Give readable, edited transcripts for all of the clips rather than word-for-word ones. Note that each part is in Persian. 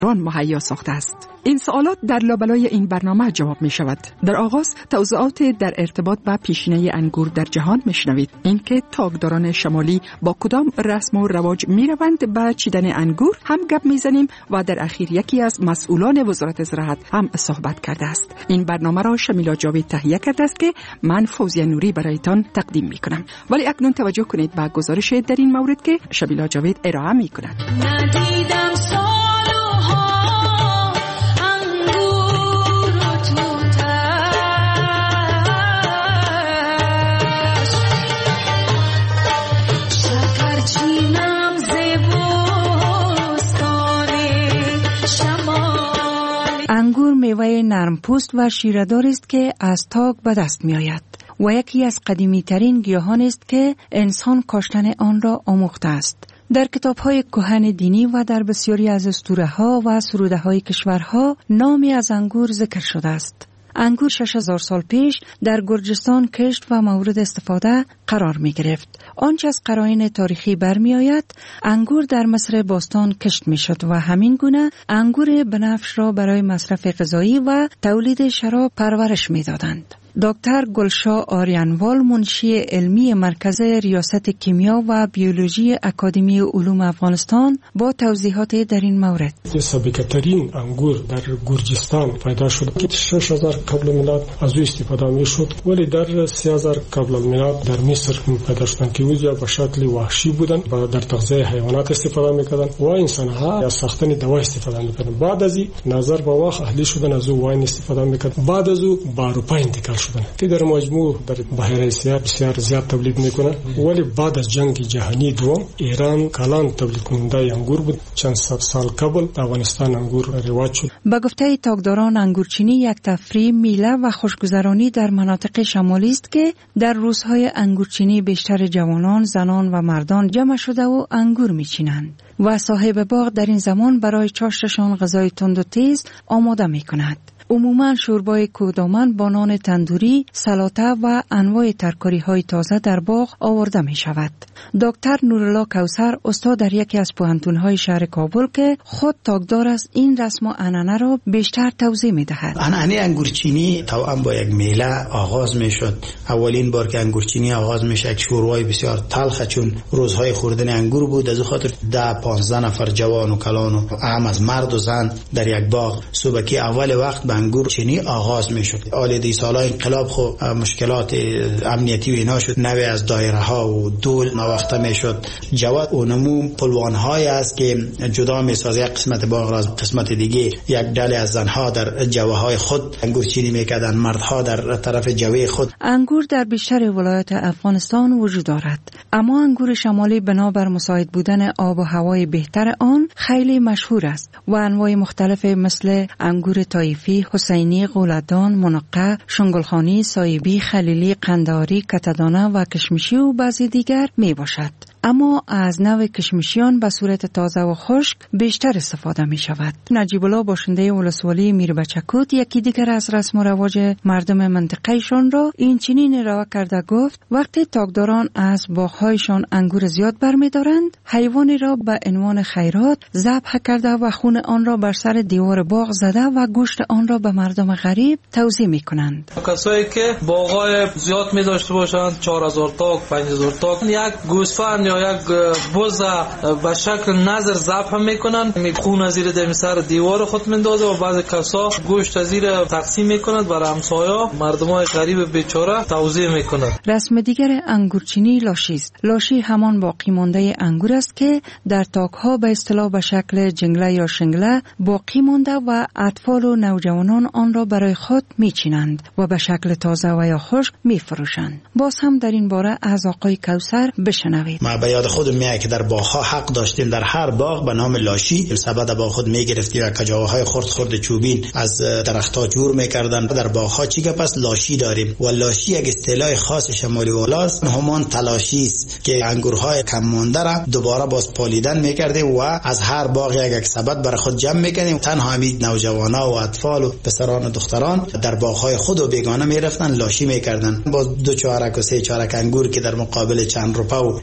مهیا ساخته است. این سوالات در لابلای این برنامه جواب می شود. در آغاز توضیحات در ارتباط با پیشینه انگور در جهان می شنوید. اینکه تاکداران شمالی با کدام رسم و رواج می روند به چیدن انگور هم گپ می زنیم و در اخیر یکی از مسئولان وزارت زراعت هم صحبت کرده است. این برنامه را شمیلا جاوید تهیه کرده است که من فوزیه نوری برایتان تقدیم می کنم. ولی اکنون توجه کنید به گزارش در این مورد که شمیلا جاوید ارائه می کند. انگور میوه نرم پوست و شیره‌دار است که از تاک به دست می آید و یکی از قدیمی ترین گیاهان است که انسان کاشتن آن را آموخته است. در کتاب‌های کهن دینی و در بسیاری از اسطوره‌ها و سروده‌های کشورها نامی از انگور ذکر شده است. انگور 6000 سال پیش در گرجستان کشت و مورد استفاده قرار می گرفت. آنچه از قرائن تاریخی برمی آید، انگور در مصر باستان کشت می شد و همین گونه انگور بنفش را برای مصرف غذایی و تولید شراب پرورش می دادند. دکتر گلشاه آریانوال، منشی علمی مرکز ریاست کیمیا و بیولوژی اکادمی علوم افغانستان، با توضیحات در این مورد: سابقه‌ترین انگور در گرجستان پیدا شد که 6000 قبل میلاد از او استفاده میشد، ولی در 3000 قبل میلاد در مصر پیدا شدند که اونجا به شکل وحشی بودند و در تغذیه حیوانات استفاده میکردند و انسان‌ها از ساختن دوا استفاده میکردند. بعد از این نظر به وقت اهلی شدن از او واین استفاده میکردند. بعد از او به اروپا انتقال شدند که در مجموع در بحیره اسیا بسیار زیاد تولید میکنه، ولی بعد از جنگ جهانی دوم ایران کلان تولید کننده انگور بود. چند صد سال قبل افغانستان انگور رواج شد. به گفته تاکداران، انگورچینی یک تفریح، میله و خوشگذرانی در مناطق شمالی است که در روزهای انگورچینی بیشتر جوانان، زنان و مردان جمع شده و انگور میچینند و صاحب باغ در این زمان برای چاشتشان غذای تند و تیز آماده میکند. عموماً شوربای کودامن با نان تندوری، سلاته و انواع ترکاری‌های تازه در باغ آورده می شود. دکتر نورالله کوثر، استاد در یکی از پوهنتون‌های شهر کابل که خود تاکدار است، این رسم و عنعنه را بیشتر توضیح می دهد. عنعنه انگورچینی طبعاً با یک میله آغاز می شد. اولین بار که انگورچینی آغاز می شد، شوربای بسیار تلخ، چون روزهای خوردن انگور بود، از خاطر 10-15 نفر جوان و کلان و اهم از مرد و زن در یک باغ صبحی اول وقت انگور چینی آغاز می شد. آلیدی سالای انقلاب خو مشکلات امنیتی و اینا شد، نوی از دایره ها و دول نواخته می شد. جواد و نمو پلوان های است که جدا می سازه، یک قسمت باغ را از قسمت دیگه. یک دل از زنها در جوه های خود انگور چینی می کردن، مردها در طرف جوه خود. انگور در بیشتر ولایات افغانستان وجود دارد، اما انگور شمالی بنابر مساعد بودن آب و هوای بهتر آن خیلی مشهور است و انواع مختلف مثل انگور طایفی، حسینی، غولدان، منقه، شنگلخانی، سایبی، خلیلی، قنداری، کتدانه و کشمشی و بعضی دیگر می باشد. اما از نوع کشمشیان به صورت تازه و خشک بیشتر استفاده می شود. نجیب الله، باشنده ولسوالی میربچکوت، یکی دیگر از رسم و رواج مردم منطقهشان را این چنین ارائه کرده گفت: وقتی تاکداران از باغهایشان انگور زیاد برمی‌دارند، حیوانی را به عنوان خیرات ذبح کرده و خون آن را بر سر دیوار باغ زده و گوشت آن را به مردم غریب توزیع می‌کنند. کسایی که باغ‌های زیاد می‌داشته باشند، 4000 تاک، 5000 تاک، یک گوسفند یا یک بز به شکل نظر ذبح میکنن، خون از زیر در سر دیوار خود میندازه و بعضی کسا گوشت از زیر تقسیم میکنند برای همسایا مردمای غریب بیچاره توزیع میکنند. رسم دیگر انگورچینی لاشی است. لاشی همان باقی مانده انگور است که در تاک‌ها به اصطلاح به شکل جنگله یا شنگله باقی مانده و اطفال و نوجوانان آن را برای خود میچینند و به شکل تازه و یا خشک میفروشند. باز هم در این باره از آقای کوثر بشنوید. ما به یاد خودم میاد که در باغ‌ها حق داشتیم در هر باغ به نام لاشی سبد با خود میگرفتیم و کجاوهای خرد چوبین از درخت‌ها جور میکردن. در باغ‌ها چی که پس لاشی داریم و لاشی یک اصطلاح خاص شمالی ولاست، همان تلاشی است که انگورهای کم مانده را دوباره باز پالیدن میکردیم و از هر باغ یک سبد برای خود جمع میکنیم. تنها همین نوجوانا و اطفال و پسران و دختران در باغ‌های خود و بیگانه میرفتن لاشی میکردن. باز 2 چارک و 3 چارک انگور که در مقابل چند روپا یا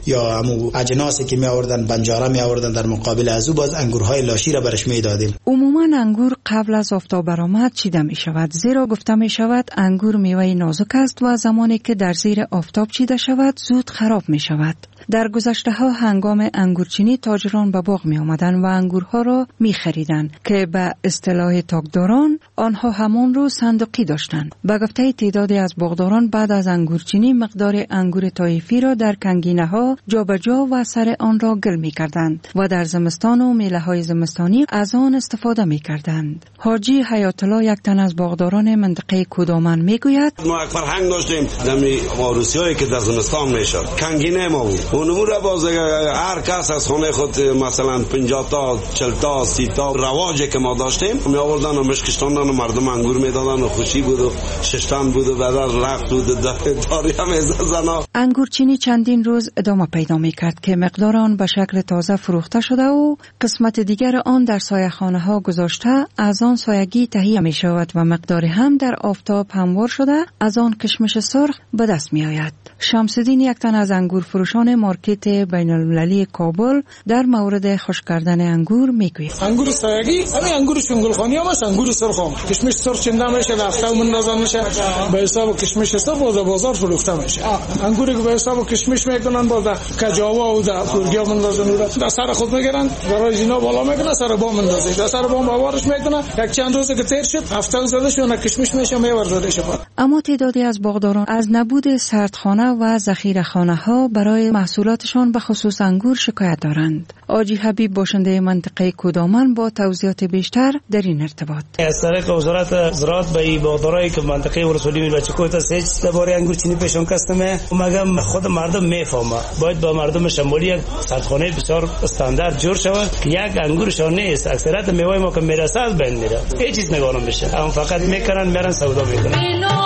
همون اجناسی که می آوردن بنجاره می آوردن در مقابل از او باز انگورهای لاشی را برش می دادیم. عموما انگور قبل از آفتاب برآمد چیده می شود، زیرا گفته می شود انگور میوه نازک است و زمانی که در زیر آفتاب چیده شود زود خراب می شود. در گذشته ها هنگام انگورچینی تاجران به باغ می آمدند و انگورها را می خریدند که به اصطلاح تاکداران آنها همان رو صندوقی داشتند. به گفته تعدادی از باغداران بعد از انگورچینی مقدار انگور طایفی را در کنگینه ها جابجا و سر آن را گل می کردند و در زمستان و میله های زمستانی از آن استفاده می کردند. حاجی حیات الله یک تن از باغداران منطقه کدامن می گوید ما یک فرهنگ داشتیم دمی عروسیایی که در زمستان میشد کنگینه ما بود اونمون را باز هر کس از خانه خود مثلا 50 تا 40 تا 30 تا رواجی که ما داشتیم می آوردن و مشکشتاندن و مردم انگور میدادن و خوشی بود و ششتن بود و بعد رخت بود داری هم زنا. انگورچینی چندین روز ادامه پیدا می کرد که مقدار آن به شکل تازه فروخته شده و قسمت دیگر آن در سایه‌خانه ها گذاشته از آن سایگی تهیه می شود و مقدار هم در آفتاب هموار شده از آن کشمش سرخ به دست می آید. شمس‌الدین یک تن از انگور فروشان مارکت بین المللی کابل در مورد خشک کردن انگور میگوید انگور سایگی همین انگور شنگلخانی هم است، انگور سرخ هم کشمش سرخ چنده میشه هفته مندازن میشه به حساب کشمش سرخ بازار فروخته میشه. انگوری که به حساب کشمش میکنن باز کجاوا و در کورگیا مندازن در سر خود میگیرن برای اینا بالا میکنن سر بام مندازه در سر بام باورش میکنن یک چند روزه که تیر شد هفته زده شون کشمش میشه میورزاده شه. اما تعدادی از باغداران از نبود سردخانه و ذخیره‌خانه ها برای محصولاتشان به خصوص انگور شکایت دارند. آجی حبیب باشنده منطقه کدامن با توضیحات بیشتر در این ارتباط. از طریق وزارت زراعت به باغدارایی که منطقه ورسولی میربچکوت است هیچ درباره انگورچینی پیشون کستمه مگم خود مردم میفهمه باید با مردم شمالی سردخانه بسیار استاندارد جور شود که یک انگورشان نیست اکثریت میوه ما که میرسه از بین میره هیچ چیز نگاه نمیشه هم فقط میکنن میرن سودا میکنن.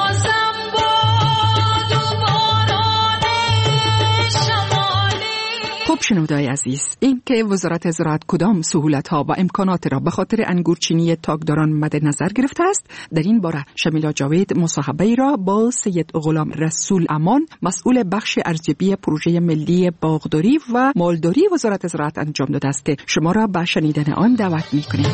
خب شنونده‌های عزیز، این که وزارت زراعت کدام سهولت‌ها و امکانات را به خاطر انگورچینی تاکداران مد نظر گرفته است، در این باره شمیلا جاوید مصاحبه‌ای را با سید غلام رسول امان مسئول بخش ارزیابی پروژه ملی باغداری و مالداری وزارت زراعت انجام داده است که شما را به شنیدن آن دعوت می‌کنیم.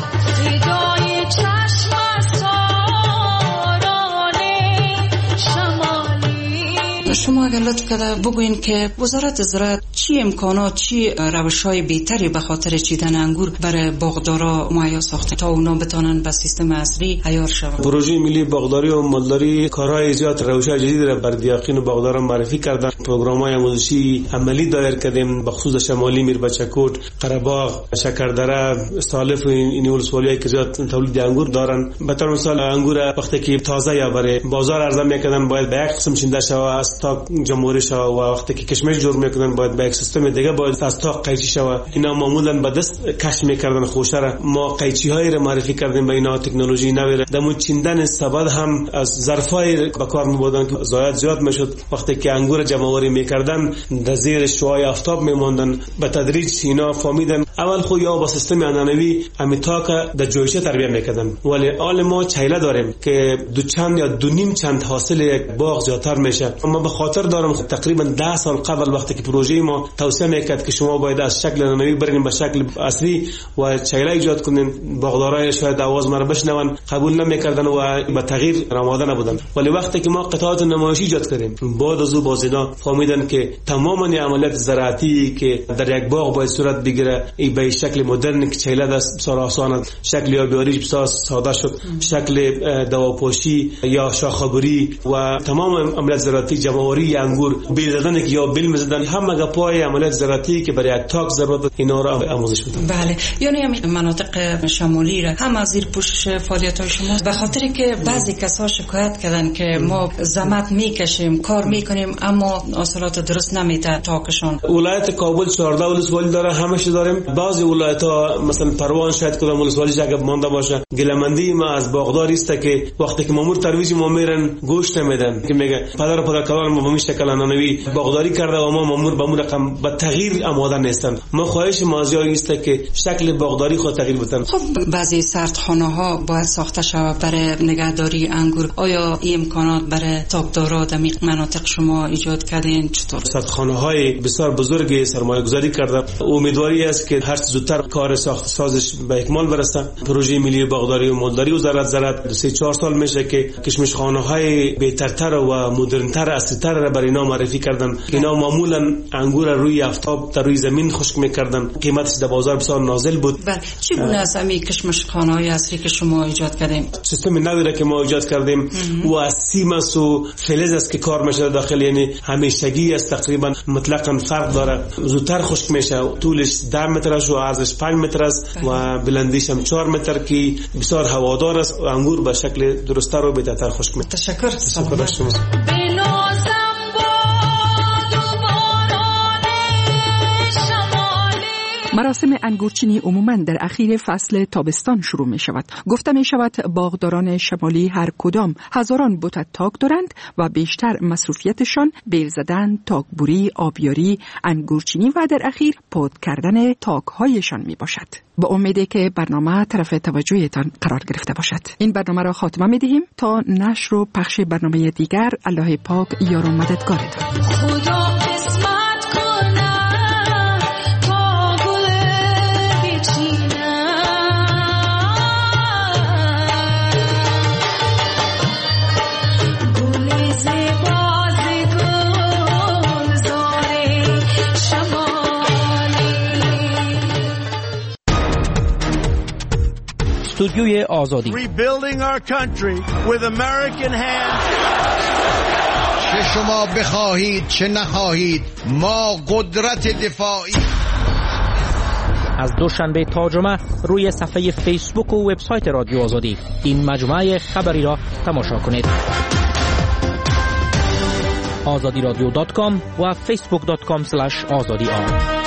شما اگر لطف کرده بگوین که وزارت زراعت چی امکانات چی روش‌های بهتری به خاطر چیدن انگور برای باغدارا مهیا ساخته تا اونا بتونن به سیستم عصری عیار شوند. پروژه ملی باغداری و مالداری کارهای زیاد روش‌های جدید را بر دیاقین و باغداران معرفی کردن. پروگرام‌های آموزشی عملی دایر کردیم به خصوص شمالی میربچکوت، قره‌باغ، شکردره، سالف و این ولسوالی‌های که زیاد تولید انگور دارن. به طور مثال انگور وقتی که تازه یا برای بازار عرضه می‌کنن باید به یک قسم چینده شود تا جمهوری شود و وقتی که کشمش جور میکنن باید به یک سیستم دیگه باید از تا قیچی شود. اینا معمولا به دست کش میکردن خوشه را ما قیچی های را معرفی کردیم به اینا تکنولوژی نویره دمو چیندن سبد هم از ظرفای به کار میبردن که ضایعات زیاد میشد. وقتی که انگور جمع آوری میکردن در زیر شعاع آفتاب میموندن به تدریج اینا فهمیدن اول خو یا با سیستم عنعنوی امیتاک در جویشه تربیت میکردن ولی حال ما چیله داریم که دو چند یا دو نیم چند حاصل یک باغ زیادتر میشه. ما به خاطر دارم تقریبا 10 سال قبل وقتی که پروژه ما توصیه میکرد که شما باید از شکل عنعنوی برین به شکل اصلی و چیله ایجاد کنین باغدارای شاید آواز ما را بشنون قبول نمیکردن و به تغییر آماده نبودن ولی وقتی که ما قطعات نمایشی ایجاد کردیم بعد از او بازینا فهمیدن که تماما عملیات زراعتی که در یک باغ باید صورت بگیره ای به شکل مدرن که چیله دست بسیار آسان شکل یابیاری بسیار ساده شد شکل دواپوشی یا شاخه‌بری و تمام عملیات زراعتی جمع‌آوری انگور بیل زدن یا بیل می‌زدن همه پای عملیات زراعتی که برای تاک ضرورت اینا را آموزش میدن. بله یعنی همین مناطق شمالی را هم از زیر پوشش فعالیت‌های شما به خاطر که بعضی کسا شکایت کردن که ما زحمت میکشیم کار میکنیم اما حاصلات درست نمیده تاکشون. ولایت کابل 14 ولسوالی داره همش داریم. بعضی ولایت‌ها مثلا پروان شاید کدام ولسوالی جگه مونده باشه گلمندی ما از باغداری است که وقتی که مامور ترویج ما میرن گوشت نمیدن که میگه پدر کلان کارگران با همین شکل انانوی باغداری کرده و ما مامور به اون رقم به تغییر آماده نیستند. ما خواهش مازیاری است که شکل باغداری خود تغییر بدن. خب بعضی سردخانه‌ها باید ساخته شود برای نگهداری انگور. آیا این امکانات برای تاکدارا در مناطق شما ایجاد کردین؟ چطور؟ سردخانه‌های بسیار بزرگ سرمایه‌گذاری کرده. امیدواری است که هر چه زودتر کار ساخت سازش به اکمال برسه. پروژه ملی باغداری و مالداری وزارت زراعت 3-4 سال میشه که کشمشخانه‌های بهترتر و مدرن‌تر اصلی‌تر را برای اینا معرفی کردن. اینا معمولاً انگور روی آفتاب در روی زمین خشک می‌کردن. قیمتش در بازار بسیار نازل بود. بله، چگونه است این کشمشخانه‌های اصلی که شما ایجاد کردیم؟ سیستم نوی که ما ایجاد کردیم و از سیمنس و فلز است که کار میشه داخل، یعنی همیشگی است، تقریبا مطلقاً فرق داره. زودتر خشک میشه. طولش 10 متر است و عرضش 5 متر است و بلندیش هم 4 متر که بسیار هوادار است. انگور به شکل درست‌تر و بهتر خشک میشه. تشکر شما. مراسم انگورچینی عموماً در اخیر فصل تابستان شروع می شود. گفته می شود باغداران شمالی هر کدام هزاران بوته تاک دارند و بیشتر مصروفیتشان بیل زدن، تاکبوری، آبیاری، انگورچینی و در اخیر پود کردن تاکهایشان می باشد. با امیده که برنامه طرف توجهتان قرار گرفته باشد. این برنامه را خاتمه می دهیم تا نشر و پخش برنامه دیگر. الله پاک یار و مددگارتان. استودیوی آزادی. Rebuilding our country with American hands. چه شما بخواهید چه نخواهید ما قدرت دفاعی. از دوشنبه تا جمعه روی صفحه فیسبوک و وبسایت رادیو آزادی این مجموعه خبری را تماشا کنید. azadiradyo.com و facebook.com/azadi